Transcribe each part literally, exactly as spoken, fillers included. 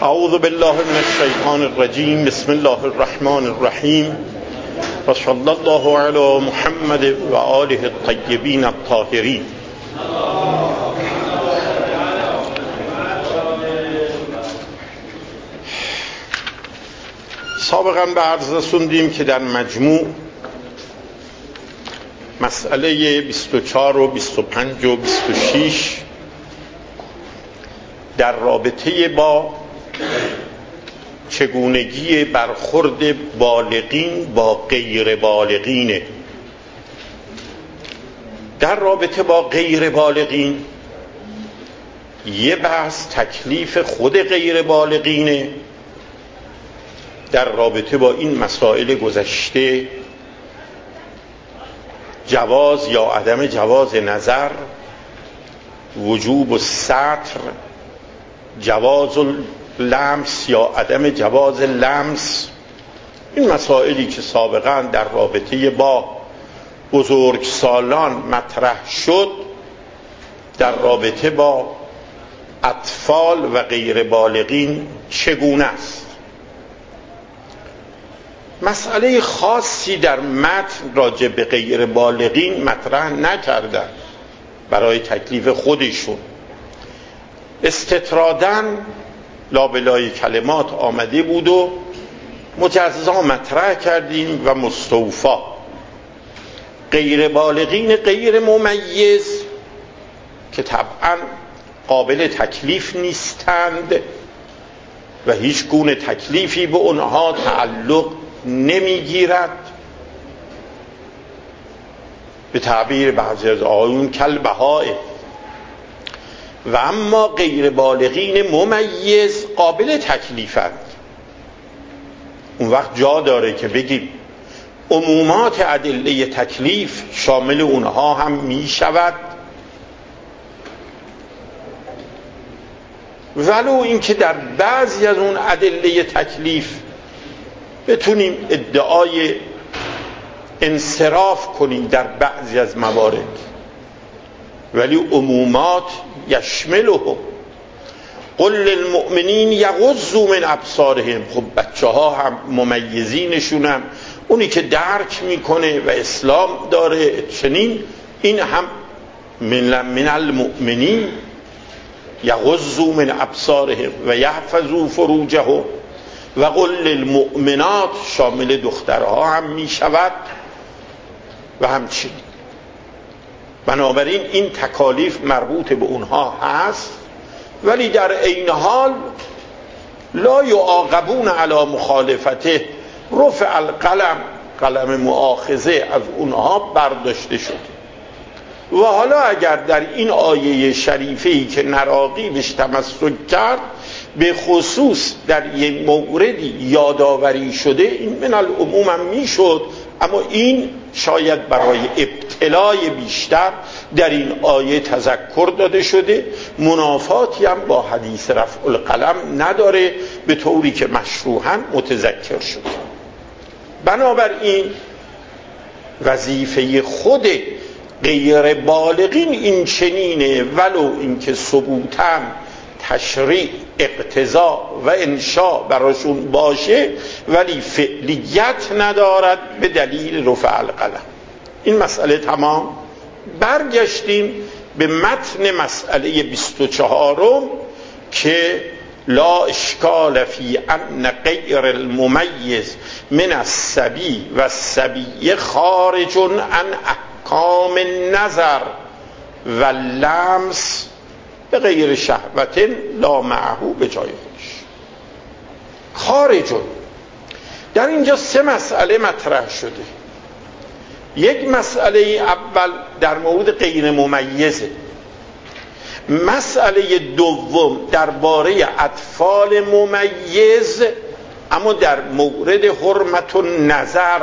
اعوذ بالله من الشیطان الرجیم. بسم الله الرحمن الرحیم و صلی الله علی محمد و آله الطیبین الطاهرین. سابقا به عرض رسوندیم که در مجموع مسئله بیست و چهار و بیست و پنج و بیست و شش در رابطه با چگونگی برخورد بالغین با غیر بالغینه. در رابطه با غیر بالغین یه بحث تکلیف خود غیر بالغینه. در رابطه با این مسائل گذشته جواز یا عدم جواز نظر، وجوب الستر، جواز لمس یا عدم جواز لمس، این مسائلی که سابقا در رابطه با بزرگسالان مطرح شد در رابطه با اطفال و غیر بالغین چگونه است. مسئله خاصی در متن راجع به غیر بالغین مطرح نکردن برای تکلیف خودشون. استطرادن لابلای کلمات آمده بود و مجزا مطرح کردیم و مستوفا. غیر بالغین غیر ممیز که طبعا قابل تکلیف نیستند و هیچ گونه تکلیفی به اونها تعلق نمیگیرد، به تعبیر بعضی از آیون کالبهائم. و اما غیر بالغین ممیز قابل تکلیفند. اون وقت جا داره که بگیم عمومات ادله تکلیف شامل اونها هم می شود، ولو اینکه در بعضی از اون ادله تکلیف بتونیم ادعای انصراف کنیم در بعضی از موارد، ولی عمومات یشملهم. قل للمؤمنین یغضوا من ابصارهم. خب بچه ها هم ممیزینشونن، اونی که درک میکنه و اسلام داره چنین، این هم من, من المؤمنین یغضوا من ابصارهم و یحفظوا فروجهم. و قل للمؤمنات شامل دخترها هم میشود و همچنین. بنابراین این تکالیف مربوط به اونها هست، ولی در عین حال لا یعاقبون علی مخالفته. رفع القلم، قلم مؤاخذه از اونها برداشته شده. و حالا اگر در این آیه شریفه‌ای که نراقی بهش تمسک کرد به خصوص در یک موردی یادآوری شده، این من العموم هم میشد، اما این شاید برای ابتلای بیشتر در این آیه تذکر داده شده. منافاتی هم با حدیث رفع القلم نداره به طوری که مشروحاً متذکر شد. بنابراین وظیفه خود غیر بالغین این چنینه، ولو اینکه ثبوتاً تشریع اقتضا و انشاء براشون باشه، ولی فعلیت ندارد به دلیل رفع القلم. این مسئله تمام. برگشتیم به متن مسئله بیست و چهارم که لا اشکال فی ان غیر الممیز من الصبی و الصبی خارج عن احکام النظر و لمس به غیر شهوت لا معهو به جای خودش. خارجون در اینجا سه مسئله مطرح شده. یک مسئله اول در مورد غیر ممیزه. مسئله دوم درباره اطفال ممیز، اما در مورد حرمت النظر.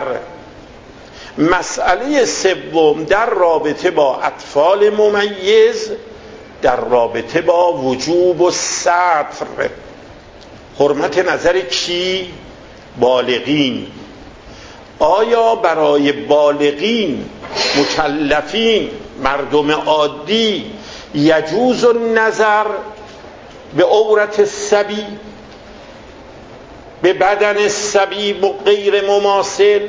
مسئله سوم در رابطه با اطفال ممیز در رابطه با وجوب و ستر. حرمت نظر کی؟ بالغین. آیا برای بالغین مکلفین مردم عادی یجوز النظر به عورت الصبی به بدن صبی و غیر مماثل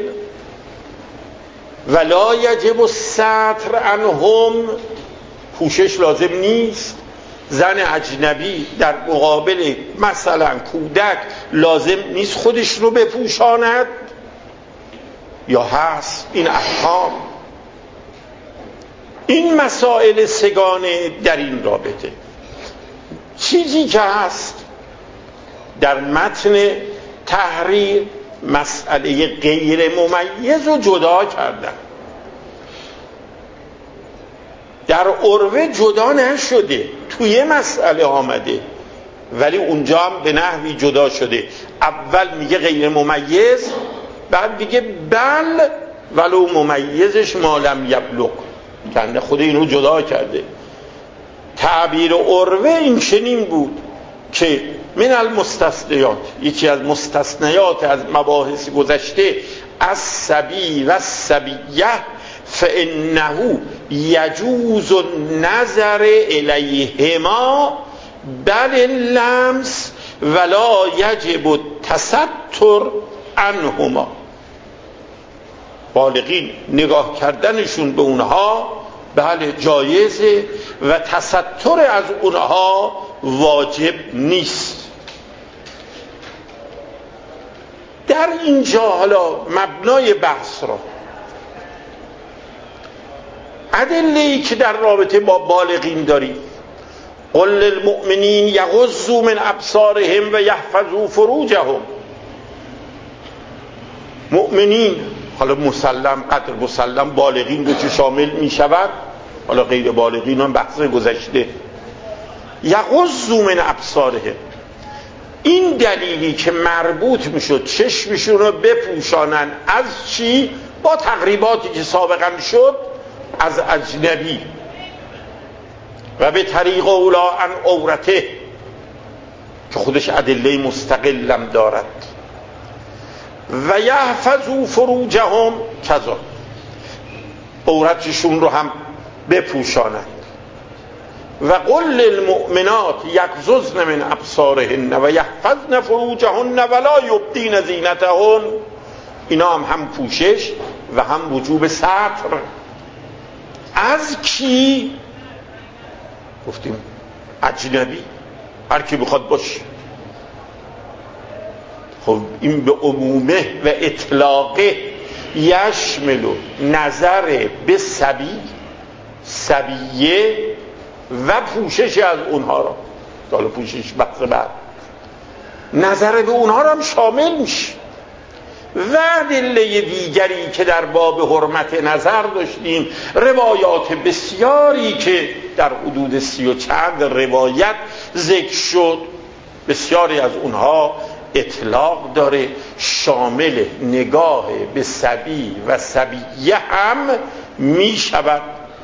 ولا یجب الستر عنهم، پوشش لازم نیست. زن اجنبی در مقابل مثلا کودک لازم نیست خودش رو بپوشاند یا هست؟ این احکام، این مسائل سگانه در این رابطه. چیزی که هست در متن تحریر مسئله غیر ممیز رو جدا کردن، در عروه جدا نشده، توی مسئله آمده ولی اونجا هم به نحوی جدا شده. اول میگه غیر ممیز، بعد میگه بل ولو ممیزش مالم یبلغ، کنده خود اینو جدا کرده. تعبیر عروه این چنین بود که من المستثنیات، یکی از مستثنیات از مباحث گذشته، از صبی و صبیه فانه یجوز النظر الیهما بل اللمس ولا یجب التستر عنهما. بالغین نگاه کردنشون به اونها بله جایزه و تستر از اونها واجب نیست. در اینجا حالا مبنای بحث را ادله‌ای که در رابطه با بالغین داریم، قل للمؤمنین یغضوا من ابصارهم و یحفظوا فروجهم. مؤمنین حالا مسلم قدر مسلم بالغین رو که شامل می شود، حالا غیر بالغین هم بحث گذشته. یغضوا من ابصارهم، این دلیلی که مربوط می شد چشمشون رو بپوشانن از چی؟ با تقریباتی که سابقا شد از اجنبی و به طریق اولا عن عورته که خودش ادله مستقلم دارد. و یحفظوا فروجهم، کذا عورتشون رو هم بپوشانند. و قل للمؤمنات یغضضن من ابصارهن و یحفظن فروجهن ولا یبدین زینتهن، اینا هم هم پوشش و هم وجوب ستر. از کی؟ گفتیم اجنبی، هر کی بخواد باشه. خب این به عمومه و اطلاقه یشمل نظر به صبی، صبیه و پوشش از اونها را، حالا پوشش بحث بعد، نظر به اونها را هم شامل میشه. و ادله دیگری که در باب حرمت نظر داشتیم، روایات بسیاری که در حدود سی و چند روایت ذکر شد، بسیاری از اونها اطلاق داره، شامل نگاه به صبی و صبیه هم می شود.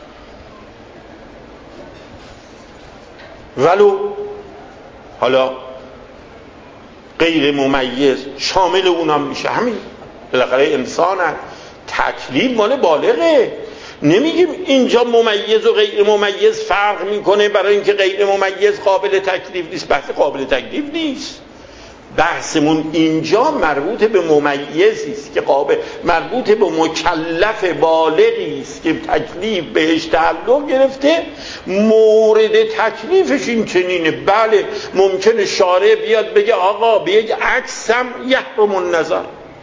ولو حالا غیر ممیز شامل اونم میشه، همین بالاخره انسان هست. تکلیف مال بالغه، نمیگیم اینجا ممیز و غیر ممیز فرق میکنه برای اینکه غیر ممیز قابل تکلیف نیست. بحث قابل تکلیف نیست، بحثمون اینجا مربوط به ممیزی است که قابل، مربوط به مکلف بالغی است که تکلیف بهش تعلق گرفته. مورد تکلیفش این چنینه. بله ممکنه شارع بیاد بگه آقا به یک عکس هم یحرم النظر،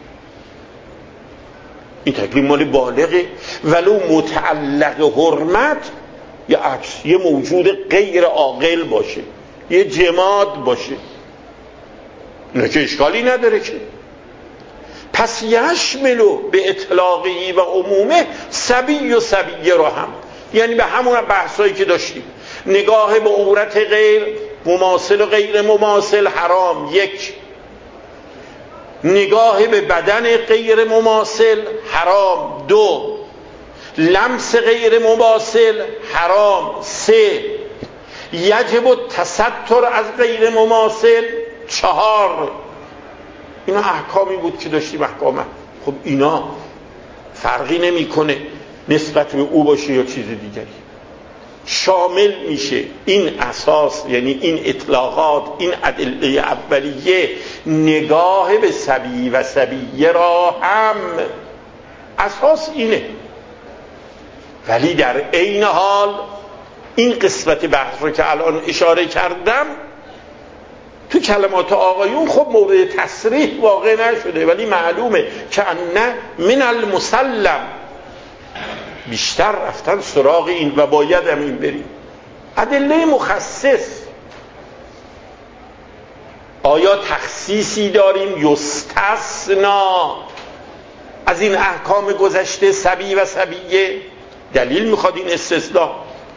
این تکلیف مال بالغه، ولو متعلق حرمت یا عکس یه موجود غیر عاقل باشه، یه جماد باشه، نه که اشکالی نداره که. پس یشملو به اطلاقی و عمومه صبی و صبیه رو هم، یعنی به همون بحثایی که داشتیم، نگاه به عورت غیر مماثل و غیر مماثل حرام یک، نگاه به بدن غیر مماثل حرام دو، لمس غیر مماثل حرام سه، یجب التستر از غیر مماثل چهار. اینا احکامی بود که داشتیم احکامه. خب اینا فرقی نمیکنه نسبت به او باشه یا چیز دیگری. شامل میشه. این اساس، یعنی این اطلاقات، این ادله اولیه، نگاه به سبی و سبیه را هم اساس اینه. ولی در عین حال این قسمت بحث رو که الان اشاره کردم تو کلمات آقایون خب مورد تصریح واقع نشده، ولی معلومه که نه من المسلم بیشتر رفتن سراغ این و باید هم این بریم. ادله مخصص، آیا تخصیصی داریم یستثنا از این احکام گذشته سبی و سبیه؟ دلیل میخواد این استثناء.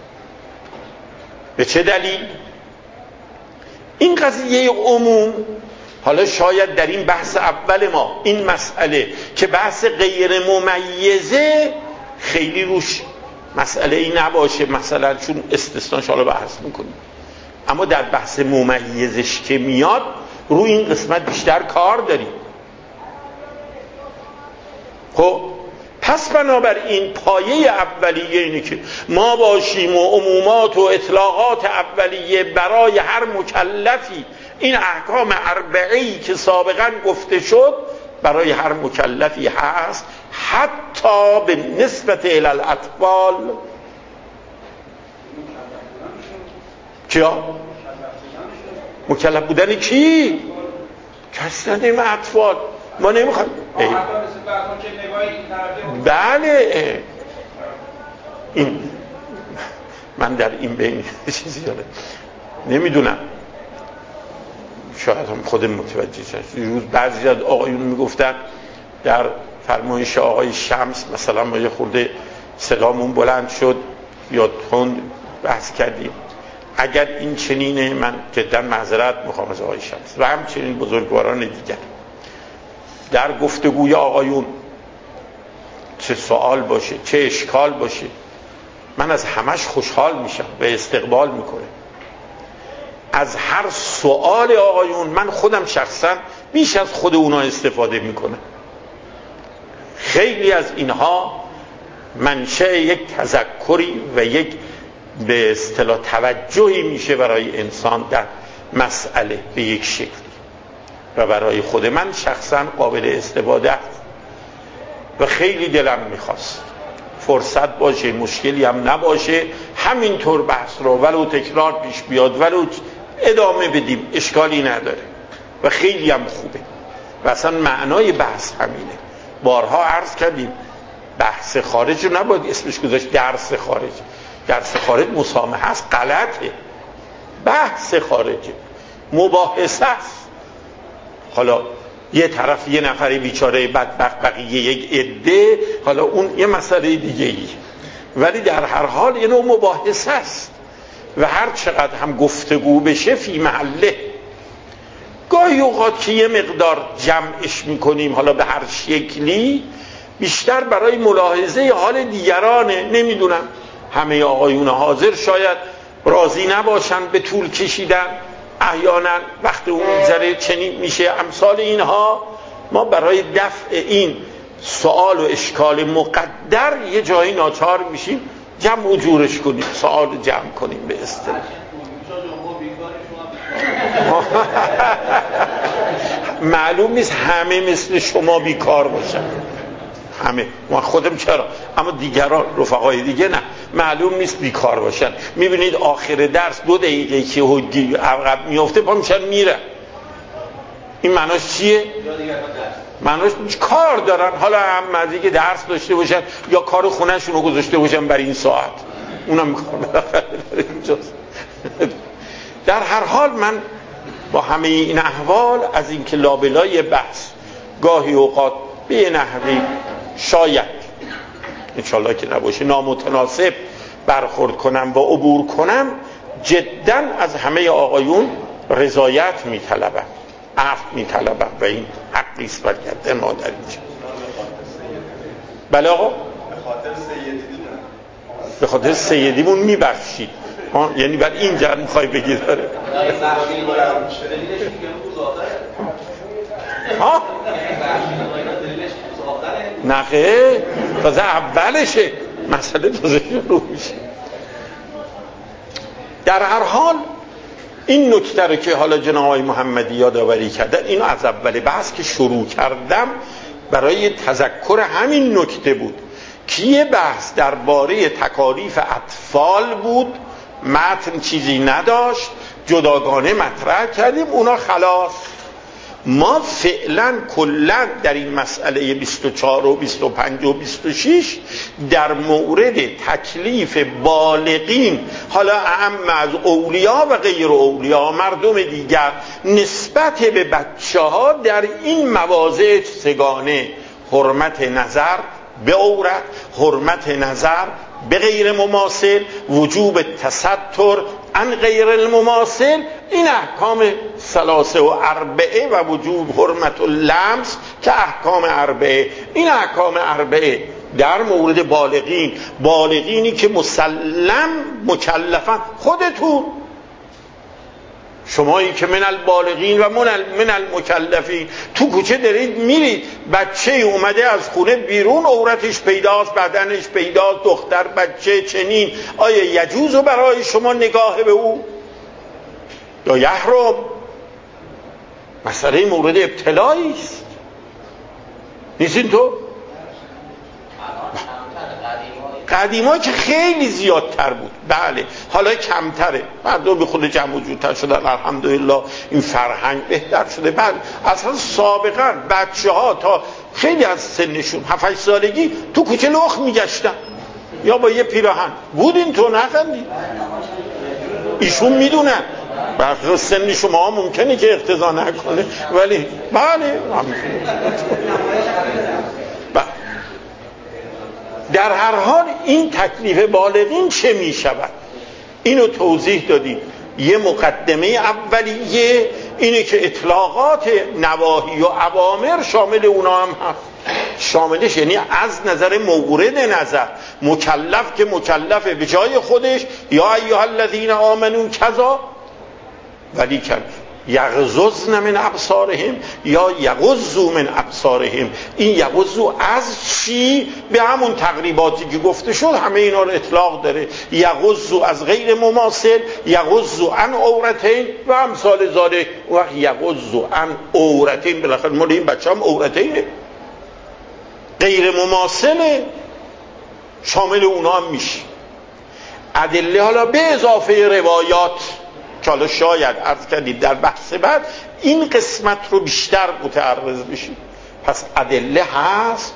به چه دلیل؟ این قضیه عموم، حالا شاید در این بحث اول ما این مسئله که بحث غیر ممیزه خیلی روش مسئله ای نباشه، مثلا چون استثناءش حالا بحث میکنیم، اما در بحث ممیزش که میاد رو این قسمت بیشتر کار داریم. خب پس بنابراین پایه اولیه اینه که ما باشیم و عمومات و اطلاقات اولیه برای هر مکلفی، این احکام اربعه‌ای که سابقا گفته شد برای هر مکلفی هست، حتی به نسبت الاطفال. کیا؟ مکلف بودن کی؟ کسی نداریم اطفال. ما نمیخوایم بله این من در این بین چیزی داره نمیدونم، شاید هم خودم متوجه شد. روز بعضی از آقایون میگفتن در فرمایش آقای شمس مثلا ما یه خورده صدامون بلند شد یا تند بحث کردیم، اگر این چنینه من جدا معذرت میخوام از آقای شمس و همچنین بزرگواران دیگر در گفتگوی آقایون، چه سوال باشه چه اشکال باشه، من از همش خوشحال میشم و استقبال میکنه. از هر سوال آقایون من خودم شخصا بیش از خود اونا استفاده میکنم. خیلی از اینها منشأ یک تذکری و یک به اصطلاح توجهی میشه برای انسان در مسئله به یک شکل و برای خود من شخصا قابل استفاده است و خیلی دلم میخواست فرصت باشه، مشکلی هم نباشه، همینطور بحث رو ولو تکرار پیش بیاد ولو ادامه بدیم، اشکالی نداره و خیلی هم خوبه و اصلا معنای بحث همینه. بارها عرض کردیم بحث خارج رو نباید اسمش گذاشت درس خارج. درس خارج مسامحه است، غلطه. بحث خارجه، مباحثه است. حالا یه طرف یه نفری بیچاره بدبخت، بقیه یک عده، حالا اون یه مسئله دیگه ای، ولی در هر حال یه نوع مباحثه است و هر چقدر هم گفتگو بشه فی محله. گاهی اوقات که یه مقدار جمعش میکنیم حالا به هر شکلی، بیشتر برای ملاحظه حال دیگرانه. نمیدونم همه آقایون حاضر شاید راضی نباشن به طول کشیدن، احیانا وقت اون میگذره چنین میشه. امثال اینها ما برای دفع این سوال و اشکال مقدر یه جایی ناچار میشیم جمع و جورش کنیم، سوال جمع کنیم به اصطلاح. معلوم نیست همه مثل شما بیکار باشن، همه، ما خودم چرا، اما دیگران رفقای دیگه نه، معلوم نیست بیکار باشن. میبینید آخر درس دو دقیقه که هدی عقب میفته پا میشن میره. این معناش چیه؟ معناش کار دارن، حالا هم مزید که درس داشته باشن یا کار خونهشون رو گذاشته باشن برای این ساعت، اونم کار بالاخره داره اینجاست. در هر حال من با همه این احوال از این که لابلای بحث گاهی اوقات به نحوی شاید انشالله که نباشه نامتناسب برخورد کنم و عبور کنم، جدا از همه آقایون رضایت میطلبم، عفو میطلبم و این حقیست برگرده ما در اینجا. بله آقا، به خاطر سیدیمون میبخشید، یعنی بعد اینجا میخوای بگی داره ها؟ نخه تازه اولشه مسئله، تازه شروع میشه. در هر حال این نکته رو که حالا جناب آقای محمدی یادآوری کردن، اینو از اول بحث که شروع کردم برای تذکر همین نکته بود که یه بحث درباره تکالیف اطفال بود، متن چیزی نداشت، جداگانه مطرح کردیم، اونا خلاص. ما فعلا کلا در این مسئله بیست و چهار و بیست و پنج و بیست و شش در مورد تکلیف بالغین، حالا اعم از اولیا و غیر اولیا، مردم دیگر، نسبت به بچه ها در این مواضع سگانه: حرمت نظر به عورت، حرمت نظر به غیر مماثل، وجوب تستر عن غیر المماثل، این احکام ثلاثه و اربعه، و وجوب حرمت اللمس که احکام اربعه. این احکام اربعه در مورد بالغین، بالغینی که مسلم مکلفن، خودتون شمایی که من البالغین و من المکلفین تو کوچه دارید میرید، بچه اومده از خونه بیرون، عورتش پیداست، بدنش پیداست، دختر بچه چنین، آیا یجوز برای شما نگاه به او یا یحرم؟ مسئله مورد ابتلایی است، نیست این تو؟ قدیما که خیلی زیادتر بود، بله حالا کمتره، مردم به خود جمع و جورتر شدن، الحمدلله این فرهنگ بهتر شده. بله اصلا سابقا بچه ها تا خیلی از سنشون هفت هشت سالگی تو کوچه لخ میگشتن یا با یه پیراهن. بود این تو؟ نخندی؟ ایشون میدونن برخلاف سن شما ممکنه که اقتضا نکنه، ولی بله در هر حال این تکلیف بالغین چه می شود اینو توضیح دادیم. یه مقدمه اولیه اینه که اطلاقات نواهی و اوامر شامل اونا هم هست، شاملش یعنی از نظر مورد نظر، مکلف که مکلفه به جای خودش، یا ایها الذین آمنون کذا، ولی کن یغضضن من ابصارهم یا یغضوا من ابصارهم. این یغضوا از چی؟ به همون تقریباتی که گفته شد همه اینا رو اطلاق داره. یغضوا از غیر مماثل، یغضوا عن عورتین و امثال ذالک. وقت یغضوا عن عورتین بالاخره مال این بچه هم عورتینه، غیر مماثله، شامل اونا هم میشه. ادله حالا به اضافه روایات که حالا شاید عرض کردید در بحث بعد این قسمت رو بیشتر متعرض بشید. پس ادله هست،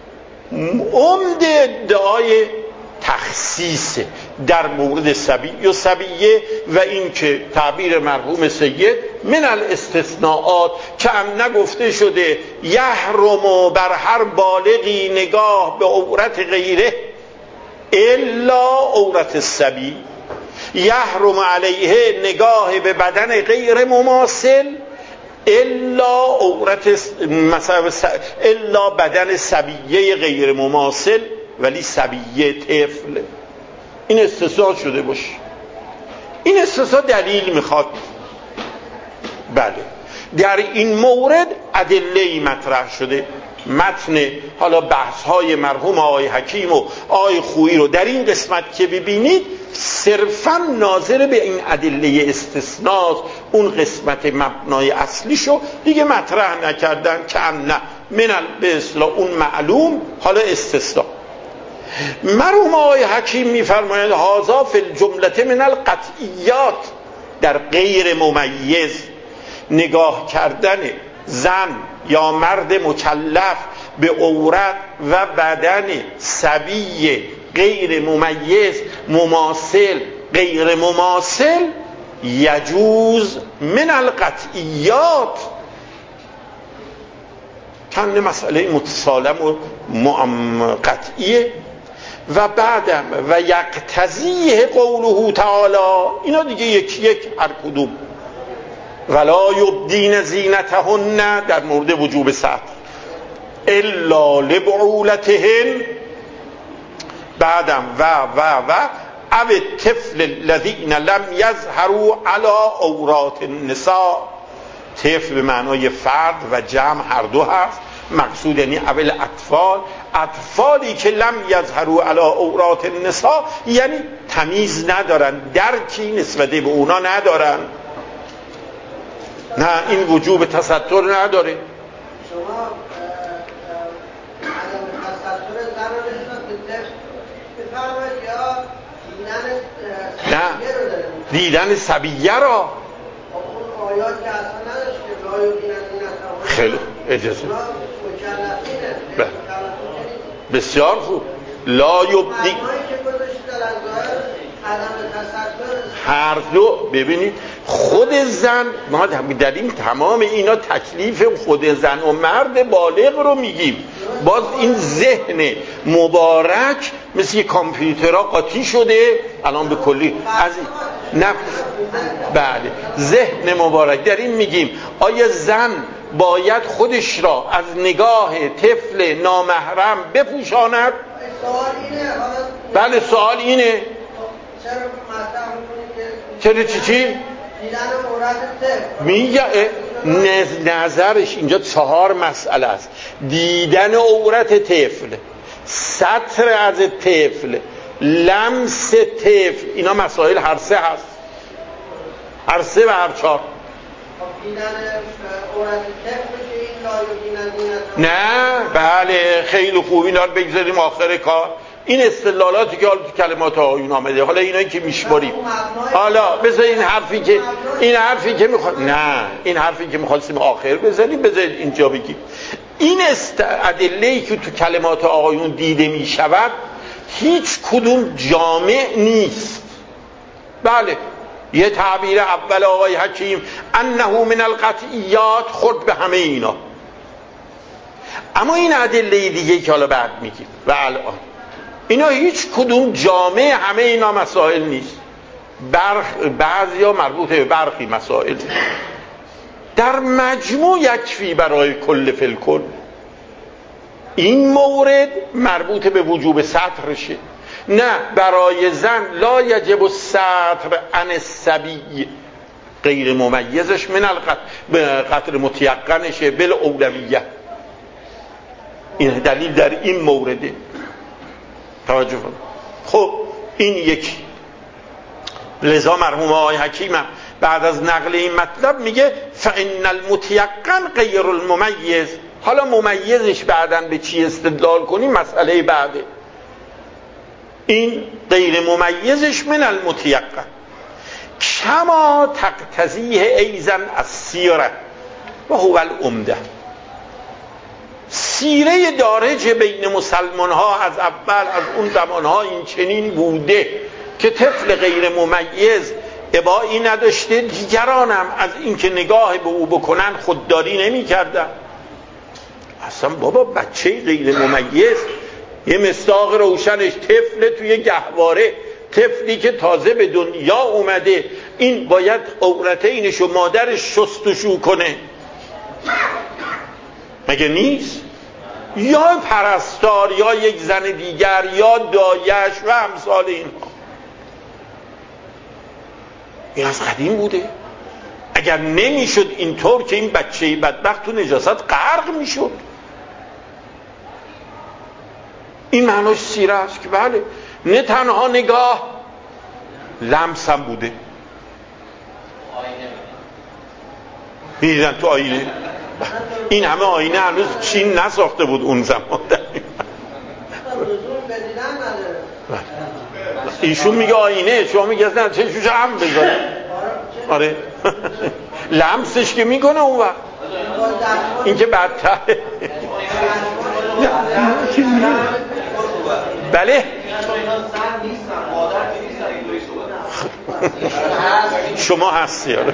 عمده ادعای تخصیص در مورد صبی و صبیه و این که تعبیر مرحوم سید من الاستثناءات که هم نگفته شده یحرم بر هر بالغی نگاه به عورت غیره الا عورت صبی، یحرم علیه نگاه به بدن غیر مماثل الا عورت مثلا الا بدن صبیه غیر مماثل، ولی صبیه طفل. این استثناء شده باشه. این استثناء دلیل میخواد. بله در این مورد ادله‌ای مطرح شده. متن حالا بحث های مرحوم آقای حکیم و آقای خویی رو در این قسمت که ببینید صرفا ناظر به این ادله استثناء، اون قسمت مبنای اصلیشو دیگه مطرح نکردن که نه من به اصطلاح اون معلوم حالا استثناء. مرحوم آقای حکیم میفرمایند هذا فی الجمله من القطعیات، در غیر ممیز نگاه کردن زن یا مرد مکلف به عورت و بدن صبی غیر ممیز مماثل غیر مماثل یجوز من القطعیات، چند مسئله متسالم و قطعیه. و بعدم و یقتضیه قوله تعالی، اینا دیگه یک یک هر کدوم، ولا یبدین زینتهن در مورد وجوب ستر الا لبعولتهن، بعدم و و و او الطفل الذین لم یظهروا علی عورات النساء، طفل به معنای فرد و جمع هر دو هست، مقصود یعنی اول اطفال، اطفالی که لم یظهروا علی عورات النساء، یعنی تمیز ندارن، درکی نسبت به اونا ندارن. نه این وجوب تستر نداره. شما عدم تستر زن رو نسبت به طفل بفرمایید یا دیدن نه صبیه رو داره؟ دیدن صبیه را اون آیات که اصلا نداشت که لا یبدین زینتهن. خیلی اجازه اونا مکلفینه. بله. بسیار خوب. لا یبدی معنایی که گذاشت در از ظاهر عدم تستر هر دو. ببینید خود زن، ما در این تمام اینا تکلیف خود زن و مرد بالغ رو میگیم. باز این ذهن مبارک مثل کامپیوترها قاطی شده الان به کلی از نه. بله ذهن مبارک در این میگیم آیا زن باید خودش را از نگاه طفل نامحرم بپوشاند؟ سوال اینه. بله سوال اینه. چرا مطرح میکنید که چرا چی چی؟ دیدن عورت طفل میگه نظرش اینجا چهار مسئله است: دیدن عورت طفل، سطر از طفل، لمس طفل. اینا مسائل هر سه هست، هر سه و هر چهار. دیدن عورت طفل که این لا یبدین زینتهن. نه بله خیلی خوب، اینا رو بگذاریم آخر کار. این استدلالاتی که حالا تو کلمات آیون آمده، حالا اینایی که میشماریم، حالا بذار این حرفی که این حرفی که میخواد نه این حرفی که میخواستیم آخر بزنیم بذارید اینجا بگیم. این است ادله‌ای که تو کلمات آیون دیده میشود هیچ کدوم جامع نیست. بله یه تعبیر اول آقای حکیم انه من القطعیات خورد به همه اینا. اما این ادله دیگه که حالا بعد میگیم و الان اینا هیچ کدوم جامع همه اینا مسائل نیست. برخ بعضیا مربوط به برخی مسائل، در مجموع یکفی برای کل فلکل. این مورد مربوط به وجوب سطرشه. نه برای زن لا یجب السطر عن الصبی، غیر ممیزش من القطر متیقنشه بالاولویه. این دلیل در این مورده. توجه کن. خب این یکی. لذا مرحوم آقای حکیمم بعد از نقل این مطلب میگه فإن المتیقن غیر الممیز. حالا ممیزش بعداً به چی استدلال کنیم مسئله بعده. این غیر ممیزش من المتیقن کما تقتضیه ایزن السیره و هو العمده. سیره دارج بین مسلمان ها از اول از اون زمان ها این چنین بوده که طفل غیر ممیز ابایی نداشته، دیگرانم از اینکه نگاه به او بکنن خودداری نمی کردن. اصلا بابا بچه غیر ممیز یه مصداق روشنش طفل توی گهواره، طفلی که تازه به دنیا اومده، این باید عورتینش و مادرش شستشو کنه مگه نیست؟ یا پرستار یا یک زن دیگر یا دایش و امثال اینها. این از قدیم بوده. اگر نمیشد اینطور که این بچه بدبخت تو نجاست غرق میشد. این معناش سیره است که بله نه تنها نگاه، لمس هم بوده. میدیدن تو آینه. این همه آینه هنوز چین نساخته بود اون زمان. ایشون میگه آینه، شما میگه نه چشمش هم بذاره. آره لمسش که میکنه اون وقت این که بدتره. بله شما هستی. آره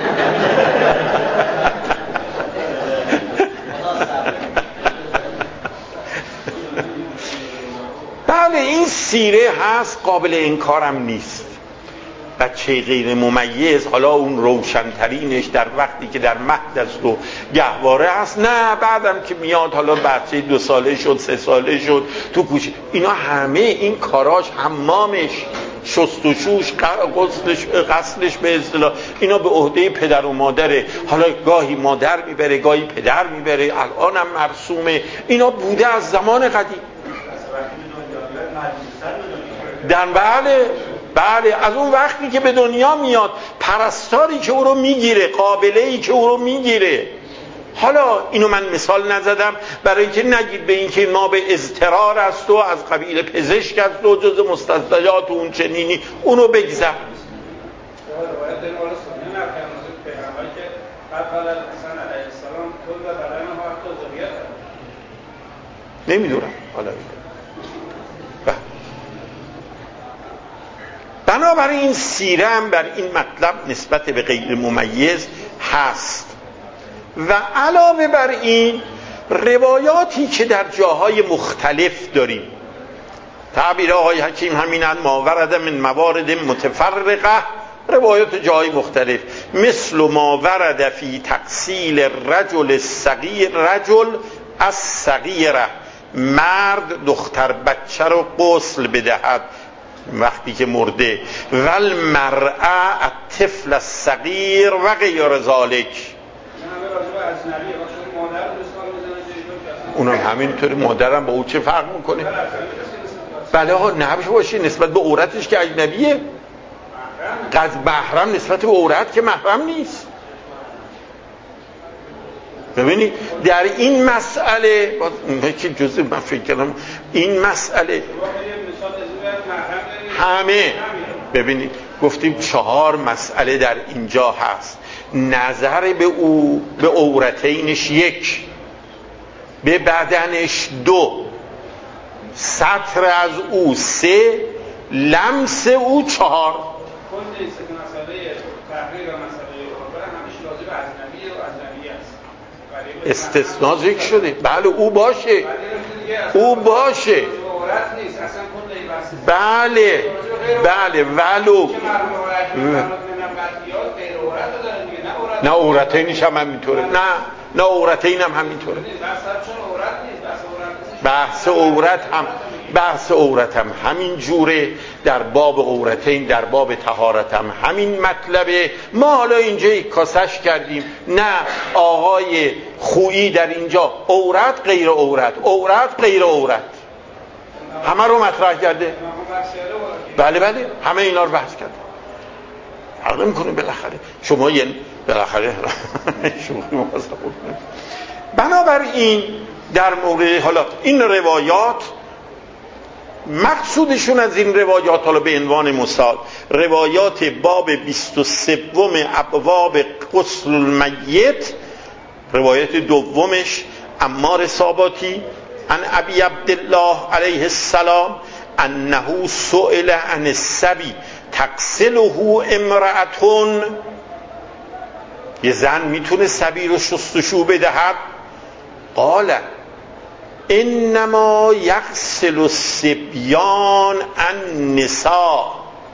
بله این سیره هست، قابل انکارم نیست. بچه غیر ممیز حالا اون روشنترینش در وقتی که در مهد است و گهواره هست، نه بعدم که میاد حالا بچه دو ساله شد سه ساله شد تو کوچه، اینا همه این کاراش حمامش شستشوش، غسلش، غسلش به اصطلاح اینا به عهده پدر و مادره. حالا گاهی مادر میبره، گاهی پدر میبره، الان هم مرسومه. اینا بوده از زمان قدیم. در بله بله از اون وقتی که به دنیا میاد، پرستاری که او رو میگیره، قابله‌ای که او رو میگیره. حالا اینو من مثال نزدم برای که نگید به این که ما به اضطرار است و از قبیل پزشک است و جز مستثنیات اون چنینی، اونو بگذر. نمیدونم حالا بنابراین سیره هم بر این مطلب نسبت به غیر ممیز هست. و علاوه بر این روایاتی که در جاهای مختلف داریم، تعبیر آقای حکیم همینند، ما ورد من موارد متفرقه، روایات جاهای مختلف، مثل ما ورد فی تغسیل رجل الصغیر، رجل از صغیره، مرد دختر بچه رو غسل بدهد وقتی که مرده، ول مرأة الطفل الصغیر و غیر ذالک. اونم همینطوری، مادرم با او چه فرق میکنه؟ بله ها نبشه باشه نسبت به عورتش که اجنبیه، قد محرم نسبت به عورت که محرم نیست. ببینید در این مسئله که جزء من فکر کردم این مسئله همه، ببینید گفتیم چهار مسئله در اینجا هست. نظر به او، به عورتینش یک، به بدنش دو، سطر از او سه، لمس او چهار. استثناء ذکر شده، بله او باشه، او باشه، بله بله ولو نه عورتینش هم همینطوره، نه نه عورتین هم همینطوره. بحث عورت هم بحث عورت هم همین جوره، در باب عورتین، در باب طهارت هم همین مطلبه. ما حالا اینجا یک کاسش کردیم، نه آقای خویی در اینجا عورت غیر عورت، عورت غیر عورت همه رو مطرح کرده. بله بله همه اینا رو بحث کرده. فرق نمی‌کنه بالاخره شما یعنی بالاخره شوخی مواظب. بنابراین در مورد حالا این روایات، مقصودشون از این روایات، حالا به عنوان مثال روایات باب بیست و سه ابواب غسل المیت، روایت دومش عمار ساباتی عن ابی عبدالله علیه السلام انه سئل عن الصبی تغسله امرأة، یه زن میتونه صبی رو شستشو بدهد؟ قال انما یغسل الصبیان النساء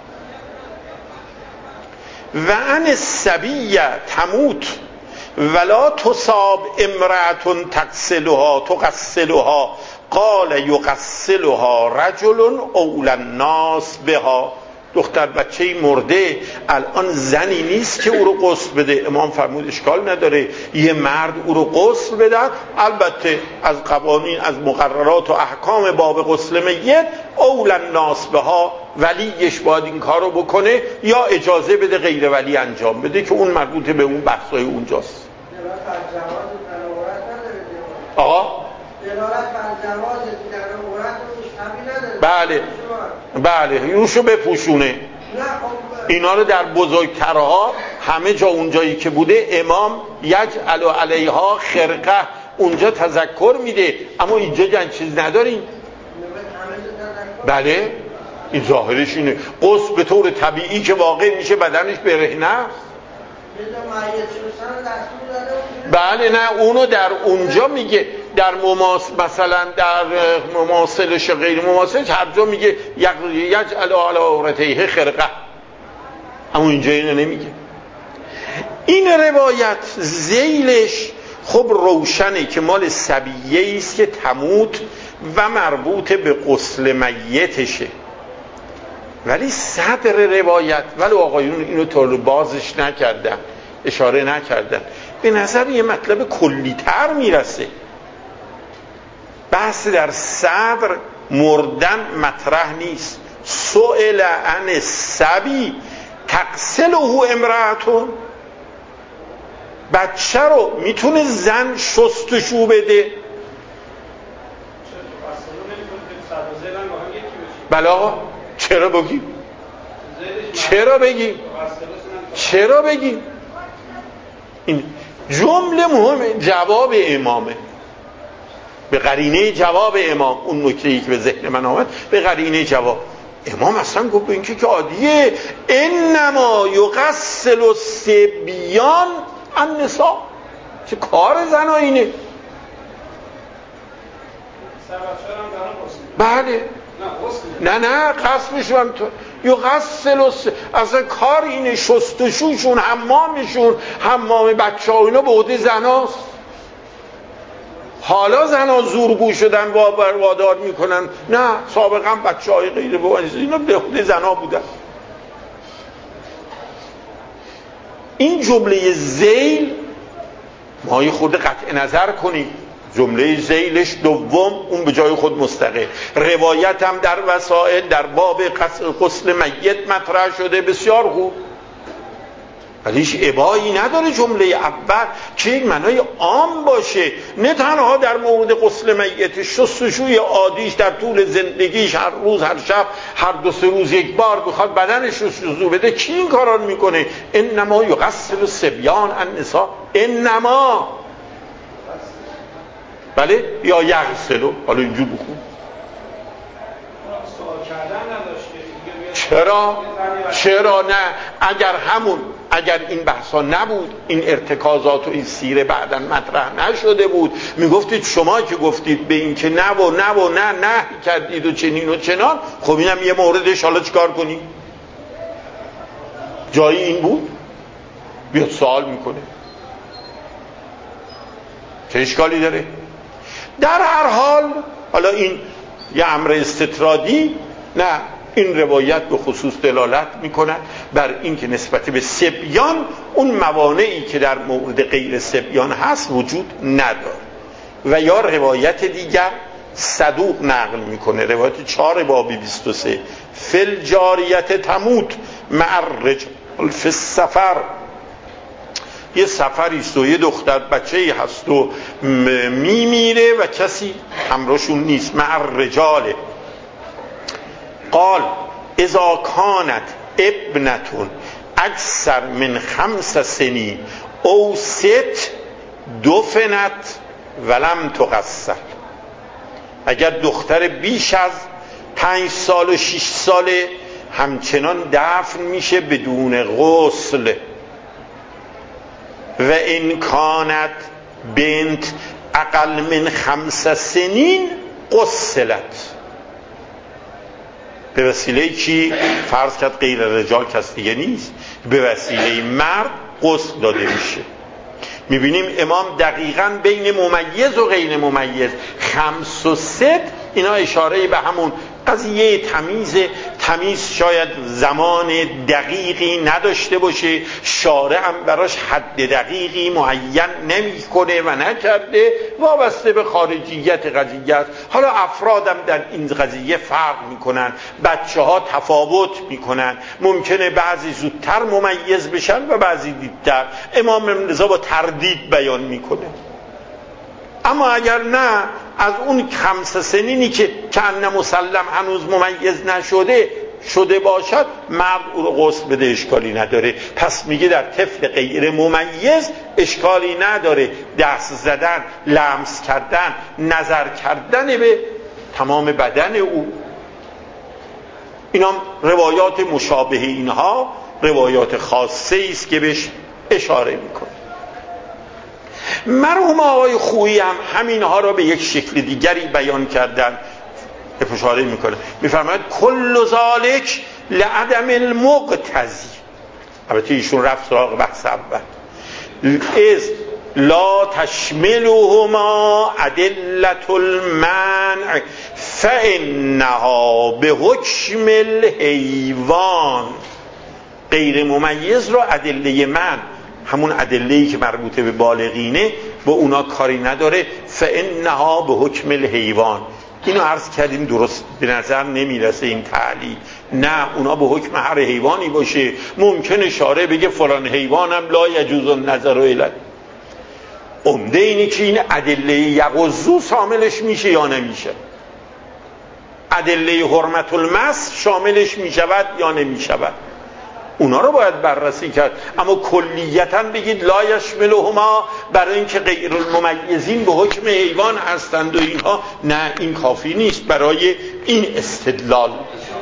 و ان الصبی تموت ولا تصاب امرأة تغسلها تغسلها قال یغسلها رجل اولى الناس بها. دختر بچه مرده الان زنی نیست که او رو غسل بده. امام فرمود اشکال نداره یه مرد او رو غسل بده، البته از قوانین، از مقررات و احکام باب غسل میت اولى الناس بها، ولیش باید این کار رو بکنه یا اجازه بده غیر ولی انجام بده که اون مربوط به اون بحثای اونجاست. آقا بله بله روشو بپوشونه. اینا رو در بزرگترها همه جا اونجایی که بوده امام یجعل علیها خرقه اونجا تذکر میده، اما اینجا جن چیز نداریم. بله این ظاهرش اینه، غسل به طور طبیعی که واقع میشه بدنش برهنه است. بله نه اونو در اونجا میگه، در مماس مثلا در مماثلش غیر مماثلش هر جا میگه یجعل علی عورتیه خرقه، اما اینجا اینو نمیگه. این روایت ذیلش خب روشنه که مال صبیه است که تموت و مربوط به غسل میتشه ولی صدر روایت، ولی آقایون اینو طور بازش نکردن، اشاره نکردن، به نظر یه مطلب کلی‌تر میرسه. بحث در صدر مردن مطرح نیست. سئل عن الصبی تغسله امرأتون، بچه رو میتونه زن شستشو بده؟ بلا چرا بگیم؟ چرا بگیم؟ چرا بگیم؟ این جمله مهم جواب امامه، به قرینه جواب امام. اون نکته‌ای که به ذهن من آمد به قرینه جواب امام اصلا گفت به اینکه که عادیه، انما یغسل الصبیان النساء، چه کار زنا اینه؟ بله نه نه قسمش هم تو یغسل اصلا کار اینه، شستشوشون، حمامشون، حمام بچه ها اینا به عهده زناست. حالا زنها زورگو شدن و وادار میکنن، نه سابقا بچه های غیر بوانیز اینا به عهده زنها بودن. این جمله ذیل ما یه خورده قطع نظر کنیم، جمله ذیلش دوم اون به جای خود مستقل. روایت هم در وسائل در باب غسل میت مطرح شده، بسیار خوب، ولی هیچ ابایی نداره جمله اول که یک معنای عام باشه، نه تنها در مورد غسل میت، شستشوی عادیش در طول زندگیش هر روز هر شب هر دو سه روز یک بار بخواد بدنش رو شستشو بده، کی این کارا میکنه؟ انما یغسل الصبیان النساء، انما بله یا یغسلو، حالا اینجور بخون. چرا؟ چرا نه؟ اگر همون اگر این بحثا نبود، این ارتکازات و این سیره بعداً مطرح نشده بود، میگفتید شما که گفتید به این که نه و نه و نه نه کردید و چنین و چنان، خب اینم یه موردش، حالا چیکار کنیم؟ جایی این بود؟ بیاد سوال میکنه، چه اشکالی داره؟ در هر حال حالا این یه امر استطرادی، نه این روایت به خصوص دلالت میکنه بر این که نسبت به صبیان اون موانعی که در مورد غیر صبیان هست وجود نداره. و یا روایت دیگر صدوق نقل میکنه، روایت چهار بابی بیست و سه، فل جاریت تموت مع الرجال فی السفر، یه سفری است و یه دختر بچه‌ای هست و میمیره و کسی همراهشون نیست، مع الرجال. قال اذا کانت ابنتون اکثر من خمس سنین او ست دفنت ولم تغسل، اگر دختر بیش از پنج سال و شش ساله همچنان دفن میشه بدون غسل. و این کانت بنت اقل من خمس سنین غسلت، به وسیله چی؟ فرض کرد غیر رجال کس دیگه نیست، به وسیله مرد غسل داده میشه. میبینیم امام دقیقاً بین ممیز و غیر ممیز خمس و ست اینا اشاره به همون قضیه تمیز تمیز شاید زمان دقیقی نداشته باشه، شارع هم براش حد دقیقی معین نمی کنه و نکرده، وابسته به خارجیت قضیه است. حالا افرادم در این قضیه فرق میکنن، بچه ها تفاوت میکنن، ممکنه بعضی زودتر ممیز بشن و بعضی دیرتر. امام رضا با تردید بیان میکنه. اما اگر نه، از اون خمس سنینی که کنه مسلم هنوز ممیز نشده شده باشد، مرد او رو غسل بده، اشکالی نداره. پس میگه در طفل غیر ممیز اشکالی نداره دست زدن، لمس کردن، نظر کردن به تمام بدن او. اینا روایات مشابه اینها روایات خاصه است که بهش اشاره میکنه. مرحوم آقای خویی هم همینها را به یک شکل دیگری بیان کردن، اشاره میکنه، میفرماید کل ذالک لعدم المقتضی. البته ایشون رفت سراغ بحث اول، از لا تشملهما ادلة المنع فانها به حکم الحیوان. غیر ممیز رو ادله من، همون ادله‌ای که مربوطه به بالغینه، با اونا کاری نداره. فانها به حکم الحیوان. اینو عرض کردیم درست به نظر نمیرسه این تعلیل. نه، اونا به حکم هر حیوانی باشه. ممکنه شارع بگه فلان حیوانم لا یجوز النظر الیه. عمده اینه که این ادله یغضو شاملش میشه یا نمیشه. ادله حرمت المس شاملش میشود یا نمیشود. اونا رو باید بررسی کرد. اما کلیتاً بگید لا یشملهما برای اینکه غیر الممیزین به حکم حیوان هستند و اینها، نه، این کافی نیست برای این استدلال.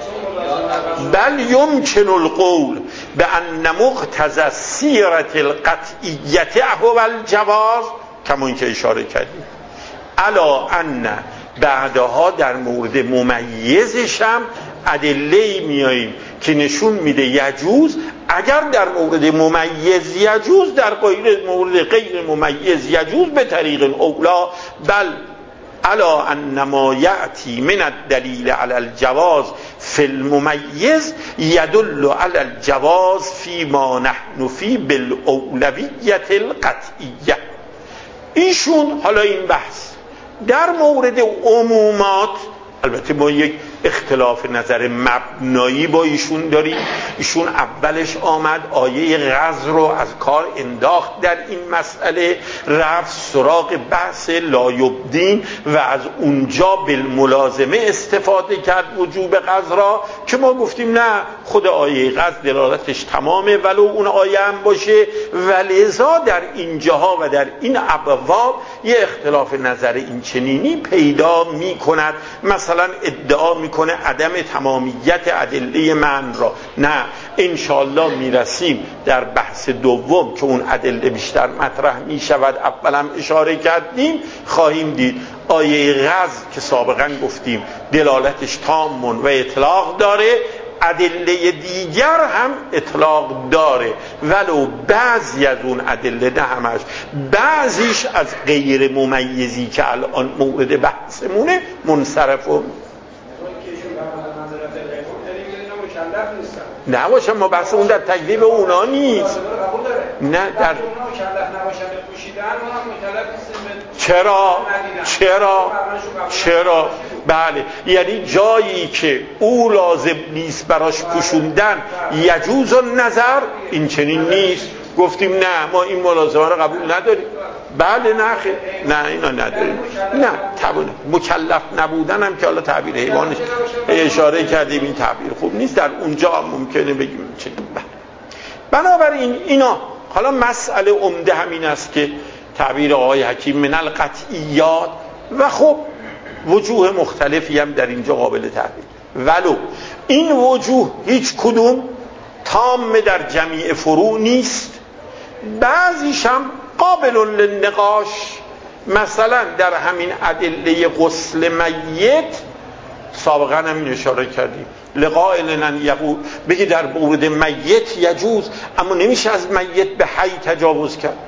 بل یمکن القول بان مقتضی السیرة القطعیة هو الجواز، کما اینکه اشاره کردیم. الا ان بعدها در مورد ممیزش هم ادله میاییم که نشون میده یجوز. اگر در مورد ممیز یجوز، در غیر مورد غیر ممیز یجوز به طریق اولا. بل الا ان ما یأتی من الدلیل علی الجواز فی الممیز یدل علی الجواز فی ما نحن فی بالاولویة القطعیه. ایشون حالا این بحث در مورد عمومات، البته ما یک اختلاف نظر مبنایی با ایشون داریم. ایشون اولش آمد آیه غزر رو از کار انداخت در این مسئله، رفت سراغ بحث لا یبدین و از اونجا بالملازمه استفاده کرد وجوب غزر را، که ما گفتیم نه، خود آیه غزر دلالتش تمامه ولو اون آیه هم باشه. ولذا در اینجاها و در این ابواب یه اختلاف نظر این چنینی پیدا می کند. مثلا ادعا می کنه عدم تمامیت ادله من را. نه، انشاءالله میرسیم در بحث دوم که اون ادله بیشتر مطرح می شود. اولا اشاره کردیم، خواهیم دید آیه غزر که سابقا گفتیم دلالتش تام و اطلاق داره، ادله دیگر هم اطلاق داره، ولو بعضی از اون ادله، نه همش، بعضیش از غیر ممیزی که الان مورد بحثمونه منصرف و نه باشه. ما بحث اون در تکذیب اونا نیست. نه در چرا چرا چرا بله، یعنی جایی که او لازم نیست براش پوشوندن یجوز النظر، این چنین نیست. گفتیم نه، ما این ملازمه رو قبول نداریم. بله، نه خیلی نه، اینا نداریم. نه، تبونه مکلف نبودن هم که حالا تعبیر حیوانش اشاره کردیم، این تعبیر خوب نیست. در اونجا هم ممکنه بگیم چه. بنابراین اینا حالا مسئله عمده همین است که تعبیر آقای حکیم من القطعیات، و خب وجوه مختلفی هم در اینجا قابل تعبیر، ولو این وجوه هیچ کدوم تام در جمیع فروع نیست. بعضیش هم قابل للنقاش. مثلا در همین ادله غسل میت سابقا هم اشاره کردیم، لقائلن یقول، بگی در مورد میت یجوز، اما نمیشه از میت به حی تجاوز کرد.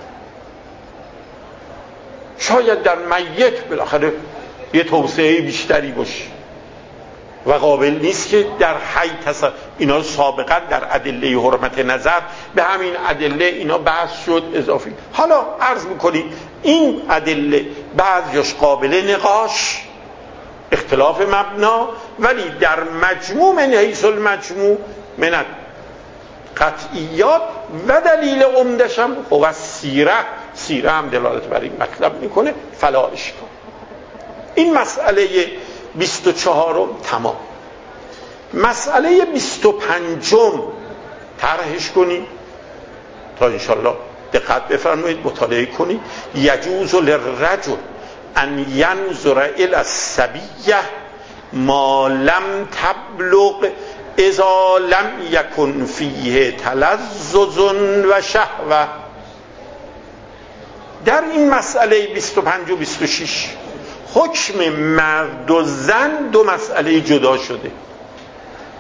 شاید در میت بالاخره یه توسعه بیشتری باشه و قابل نیست که در حی تصور. اینا سابقا در ادله حرمت نظر به همین ادله اینا بحث شد اضافی. حالا عرض میکنی این ادله بعضیش قابل نقاش، اختلاف مبنا، ولی در مجموع من حیث المجموع من قطعیات و دلیل عمدش هم هو سیره. سیره هم دلالت بر این مطلب میکنه. فلا اشکال. این مسئله بیست و چهارم تمام. مسئله بیست و پنجم طرحش کنید تا انشالله دقت بفرمایید، مطالعه کنید. یجوز للرجل ان ینظر الی الصبیه ما لم تبلغ اذا لم یکن فیه تلذذ و شهوه. در این مسئله بیست و پنج و بیست و شش حکم مرد و زن دو مسئله جدا شده.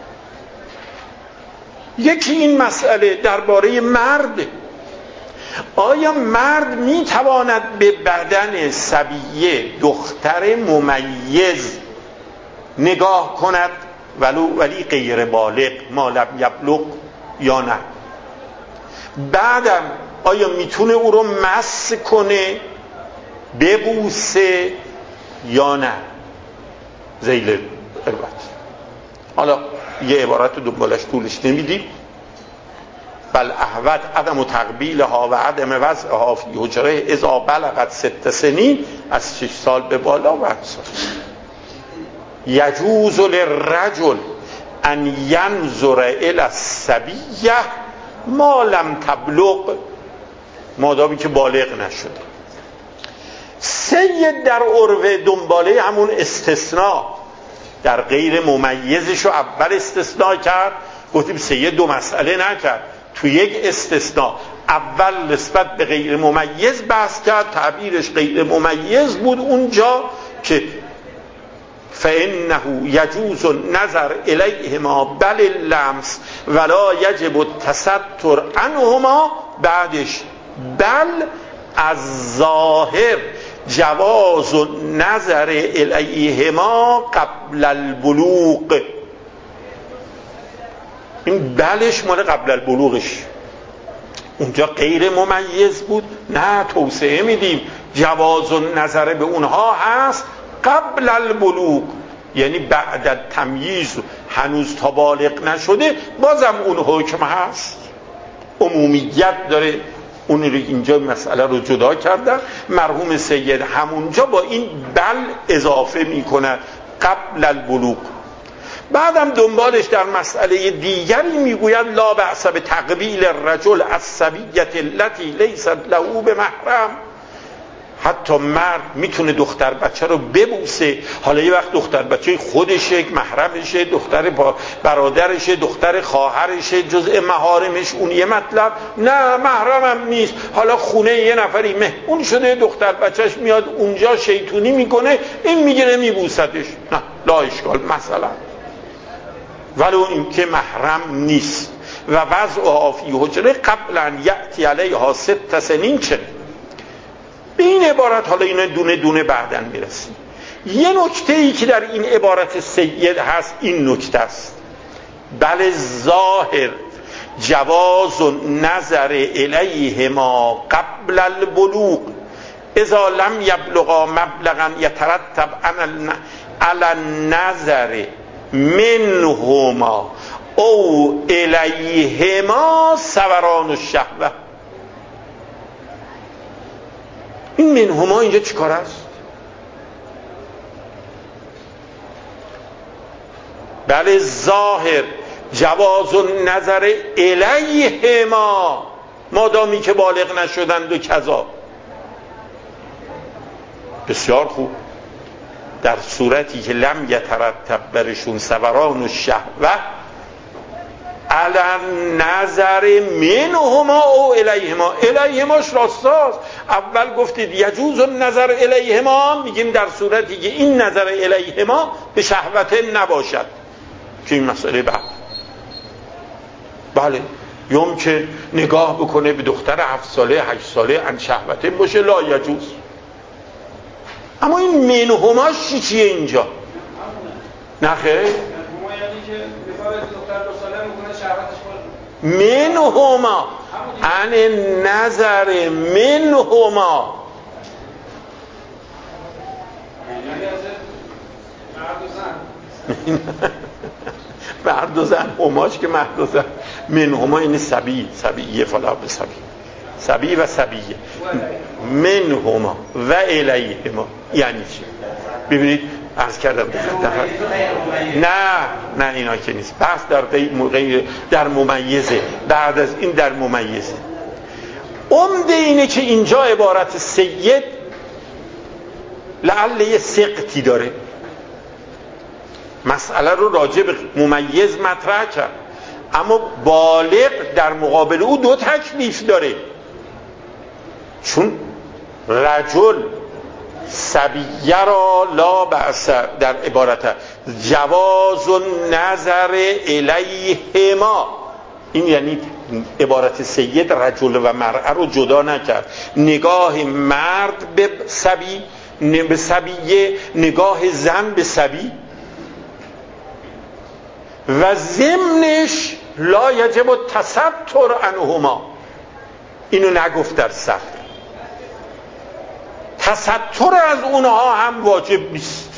یکی این مسئله درباره مرد، آیا مرد میتواند به بدن صبیه دختر ممیز نگاه کند ولو ولی غیر بالغ ما لم یبلغ یا نه؟ بعدم آیا میتونه او رو مس کنه، ببوسه یا نه؟ ذیل البته. حالا یه عبارت رو دنبالش طولش نمیدیم. بل احوت عدم تقبیلها و عدم وضعها فی حجره اذا بلغت ست سنین، از شش سال به بالا و سال. یجوز للرجل ان ینظر الی الصبیه ما لم تبلغ، مادامی که بالغ نشده. سید در عروه دنباله همون استثناء در غیر ممیزش رو اول استثناء کرد، گفتیم سید دو مسئله نکرد، تو یک استثناء اول نسبت به غیر ممیز بحث کرد، تعبیرش غیر ممیز بود اونجا که فإنه يجوز النظر الیهما بل اللمس ولا یجب التستر عنهما. بعدش بل از ظاهر جواز النظر الیهما قبل البلوغ. این بلش مال قبل البلوغش، اونجا غیر ممیز بود، نه توسعه میدیم جواز النظر به اونها هست قبل البلوغ، یعنی بعد تمییز، هنوز تا بالغ نشده بازم اون حکم هست، عمومیت داره. اون رو اینجا مسئله رو جدا کردن. مرحوم سید همونجا با این بل اضافه میکنه قبل البلوغ. بعدم دنبالش در مسئله دیگری میگوید لا بأس بتقبیل الرجل الصبیة التي لیست له بمحرم. حتی مرد میتونه دختر بچه رو ببوسه. حالا یه وقت دختر بچه خودشه، محرمشه، دختر برادرشه، دختر خواهرشه، جزء محارمش، اون یه مطلب. نه محرمم نیست، حالا خونه یه نفری مهمون شده، دختر بچهش میاد اونجا شیطونی میکنه، این میگیره میبوستش، نه لا اشکال مثلا، ولو این که محرم نیست. و وضعها فی حجره قبل ان یأتی علیها ست سنین. چه به این عبارت حالا اینا دونه دونه بعدن میرسیم. یه نکته ای که در این عبارت سید هست این نکته است، بل ظاهر جواز نظر الیهما قبل البلوغ اذا لم یبلغا مبلغا یترتب علی النظر منهما او الیهما سوران الشهوه. این منهما اینجا چی کار است؟ بله ظاهر جواز نظر الیهما مادامی که بالغ نشدند و کذا. بسیار خوب. در صورتی که لم یترتب برشون سوران الشهوه علی نظر منهما او الیهما. الیهماش راستاست. اول گفتید یجوز النظر الیهما، میگیم در صورتی که این نظر الیهما به شهوت نباشد، که این مسئله بعد. بله یوم که نگاه بکنه به دختر هفت ساله هشت ساله ان شهوت باشه لا یجوز. اما این منهماش چی چیه اینجا؟ نخیر منهما عن نظر منهما مرد و زن، هماش که مرد و زن، منهما این سبی سبیه فلا به سبی سبی و سبیه منهما و الیهما یعنی چی؟ ببینید عرض کردم نه نه اینا که نیست. بحث در غیر در ممیزه، بعد از این در ممیزه. عمده اینه که اینجا عبارت سید لعل یه سقطی داره، مسئله رو راجع به ممیز مطرح کرد، اما بالغ در مقابل او دو تکلیف داره. چون رجل سبیه را لا بأس در عبارت جواز نظر الیهما، این یعنی عبارت سید رجل و مرأه رو جدا نکرد. نگاه مرد به صبی به صبیه، نگاه زن به صبی، و ضمنش لا یجب التستر عنهما. اینو نگفت در صدر. تستر از اونها هم واجب نیست.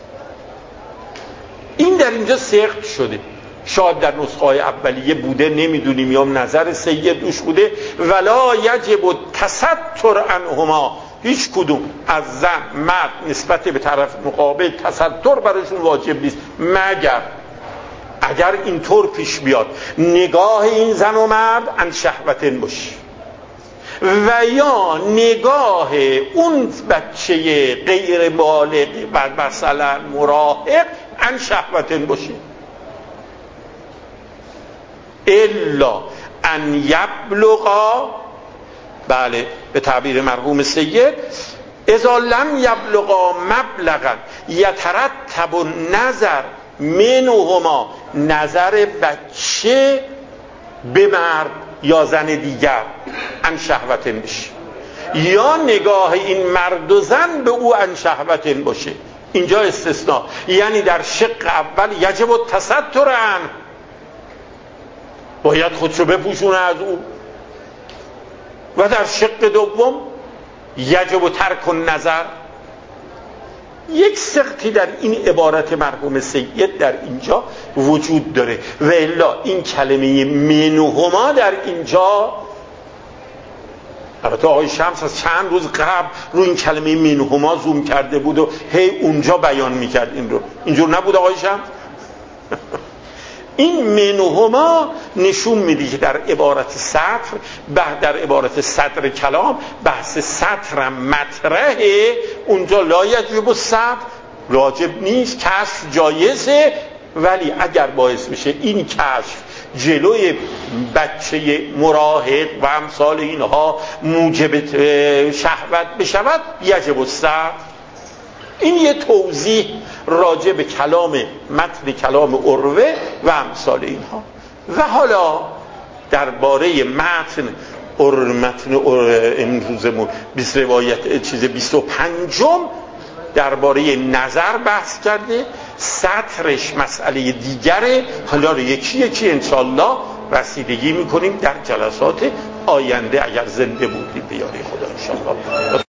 این در اینجا سخت شده. شاید در نسخه های اولیه بوده، نمیدونیم، یا نظر سید دوش بوده. ولا یجب التستر عنهما، هیچ کدوم از زن مرد نسبت به طرف مقابل تستر براشون واجب نیست، مگر اگر اینطور پیش بیاد نگاه این زن و مرد عن شهوتن باشه، و یا نگاه اون بچه غیر بالغ و مثلا مراهق عن شهوتن باشه، الا ان یبلغا، بله به تعبیر مرحوم سید، اذا لم یبلغا مبلغا یترتب النظر منهما، نظر بچه به مرد یا زن دیگر عن شهوتن باشه، یا نگاه این مرد و زن به او عن شهوتن باشه. اینجا استثناء، یعنی در شق اول یجب التستر عنه، باید خودشو بپوشونه از او، و در شق دوم یجب ترک النظر. یک سقطی در این عبارت مرحوم سید در اینجا وجود داره، و الا این کلمه منهما در اینجا، البته آقای شمس از چند روز قبل رو این کلمه منهما زوم کرده بود و هی اونجا بیان میکرد این رو. اینجور نبود آقای شمس؟ این منهما نشون میده که در عبارت سطر، در عبارت صدر کلام بحث سطر مطرحه، اونجا لا یجب السطر، واجب نیست، کشف جایزه، ولی اگر باعث بشه این کشف جلوی بچه مراهق و امثال اینها موجب شهوت بشود یجب السطر. این یه توضیح راجع به کلام متن کلام عروه و امثال اینها. و حالا درباره متن متن امروزمون بیست روایت چیز بیست و پنجم درباره نظر بحث کرده، سطرش مسئله دیگره. حالا رو یکی یکی انشالله رسیدگی میکنیم در جلسات آینده اگر زنده بودیم به یاری خدا انشالله.